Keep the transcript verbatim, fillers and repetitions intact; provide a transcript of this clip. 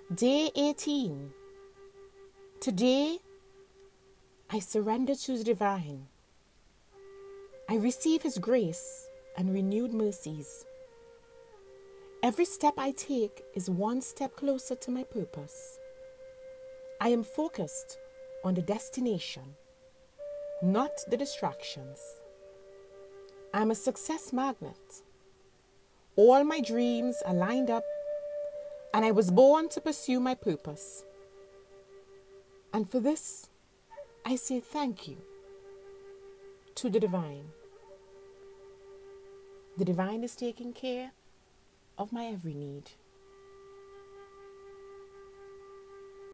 Day eighteen. Today, I surrender to the divine. I receive His grace and renewed mercies. Every step I take is one step closer to my purpose. I am focused on the destination, not the distractions. I'm a success magnet. All my dreams are lined up, and I was born to pursue my purpose. And for this, I say thank you to the divine. The divine is taking care of my every need.